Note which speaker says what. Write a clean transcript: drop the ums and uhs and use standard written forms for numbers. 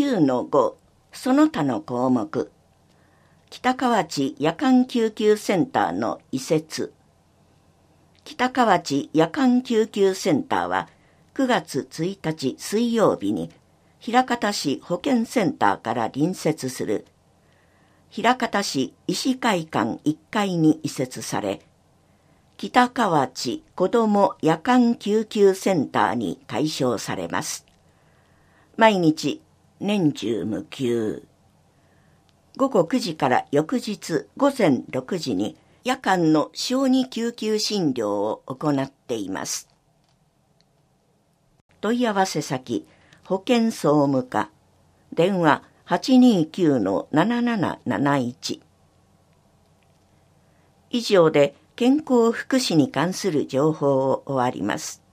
Speaker 1: 10-5 その他の項目。北河内夜間救急センターの移設。北河内夜間救急センターは9月1日水曜日に枚方市保健センターから隣接する枚方市医師会館1階に移設され、北河内子ども夜間救急センターに改称されます。毎日年中無休。午後9時から翌日午前6時に夜間の小児救急診療を行っています。問い合わせ先、保健総務課、電話829-7771。以上で健康福祉に関する情報を終わります。